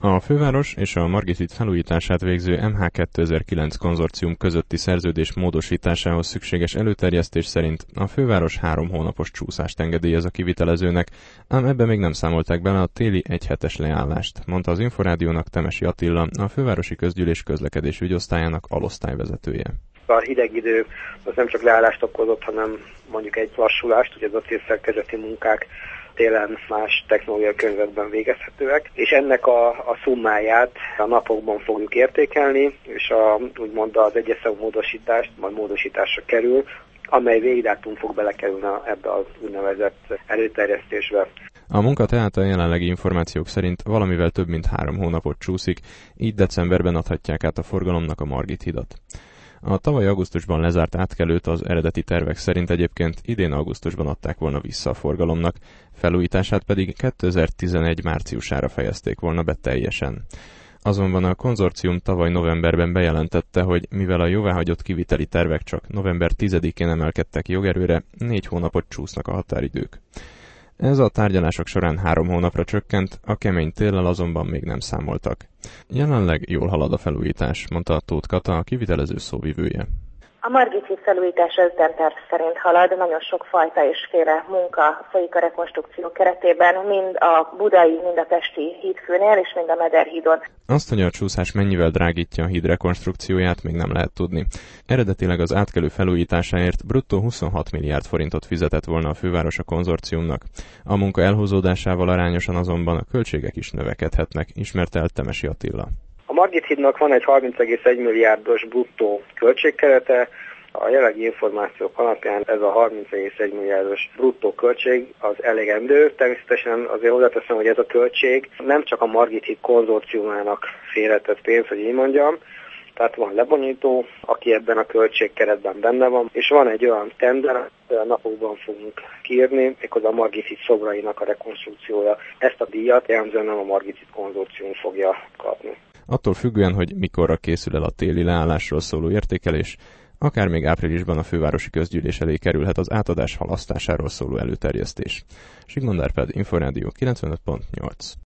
A főváros és a Margit híd felújítását végző MH2009 konzorcium közötti szerződés módosításához szükséges előterjesztés szerint a főváros 3 hónapos csúszást engedélyez a kivitelezőnek, ám ebbe még nem számolták bele a téli egyhetes leállást, mondta az Inforádiónak Temesi Attila, a fővárosi közgyűlés közlekedés ügyosztályának alosztályvezetője. A hideg idő az nem csak leállást okozott, hanem mondjuk egy lassulást, ugye az acélszerkezeti munkák télen más technológiai környezetben végezhetőek, és ennek a szummáját a napokban fogjuk értékelni, és úgymond az egyes számú módosítást majd módosításra kerül, amely végdátum fog belekerülni ebbe az úgynevezett előterjesztésbe. A munka tehát a jelenlegi információk szerint valamivel több mint 3 hónapot csúszik, így decemberben adhatják át a forgalomnak a Margit hidat. A tavaly augusztusban lezárt átkelőt az eredeti tervek szerint egyébként idén augusztusban adták volna vissza a forgalomnak, felújítását pedig 2011 márciusára fejezték volna be teljesen. Azonban a konzorcium tavaly novemberben bejelentette, hogy mivel a jóváhagyott kiviteli tervek csak november 10-én emelkedtek jogerőre, 4 hónapot csúsznak a határidők. Ez a tárgyalások során 3 hónapra csökkent, a kemény téllel azonban még nem számoltak. Jelenleg jól halad a felújítás, mondta Tóth Kata, a kivitelező szóvivője. A Margit híd felújítása ütemterv szerint halad, nagyon sok fajta és féle munka folyik a rekonstrukció keretében, mind a budai, mind a pesti hídfőnél, és mind a Mederhídon. Azt, hogy a csúszás mennyivel drágítja a híd rekonstrukcióját, még nem lehet tudni. Eredetileg az átkelő felújításáért bruttó 26 milliárd forintot fizetett volna a főváros a konzorciumnak. A munka elhúzódásával arányosan azonban a költségek is növekedhetnek, ismerte el Temesi Attila. A Margit hídnak van egy 30,1 milliárdos bruttó költségkerete. A jelenlegi információk alapján ez a 30,1 milliárdos bruttó költség az elegendő. Természetesen azért hozzáteszem, hogy ez a költség nem csak a Margit híd konzorciumának félretett pénz, hogy így mondjam. Tehát van lebonyító, aki ebben a költségkeretben benne van, és van egy olyan tender, a napokban fogunk kiírni, méghozzá a Margit híd szobrainak a rekonstrukciója. Ezt a díjat jellemzően nem a Margit híd konzorcium fogja kapni. Attól függően, hogy mikorra készül el a téli leállásról szóló értékelés, akár még áprilisban a fővárosi közgyűlés elé kerülhet az átadás halasztásáról szóló előterjesztés. Sigmond Árpád, Inforádió 95.8.